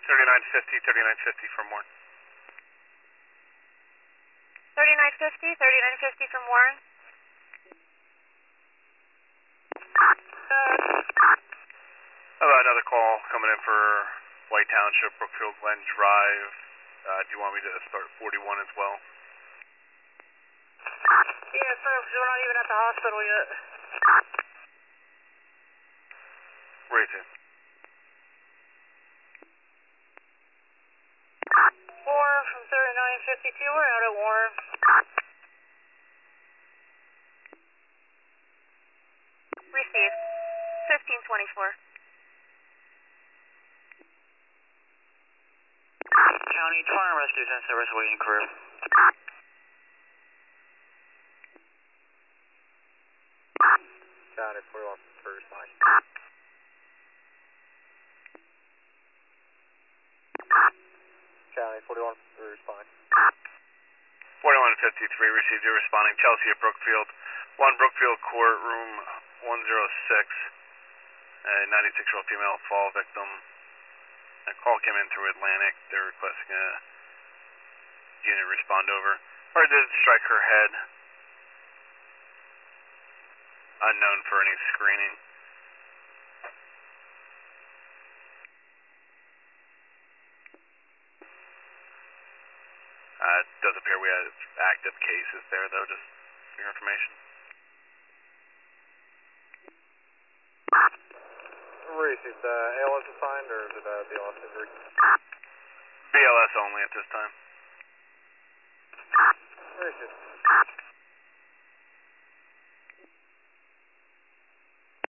3950, 3950 from Warren. 3950, 3950 from Warren. How about another call coming in for White Township, Brookfield Glen Drive. Do you want me to start 41 as well? Yeah, sir, because we're not even at the hospital yet. Where are you to? 4 from 3952, we're out at Warren. Received. 1524. County, Torrent Rescue Service waiting crew. County 41 first line. County 41 first line. 4153 received your responding. Chelsea at Brookfield. 1 Brookfield Court, room 106. A 96-year-old female fall victim. A call came in through Atlantic. They're requesting a unit respond over. Or did strike her head. Unknown for any screening. It does appear we have active cases there, though, just for your information. Received ALS assigned, or is it BLS injury? BLS only at this time. Received.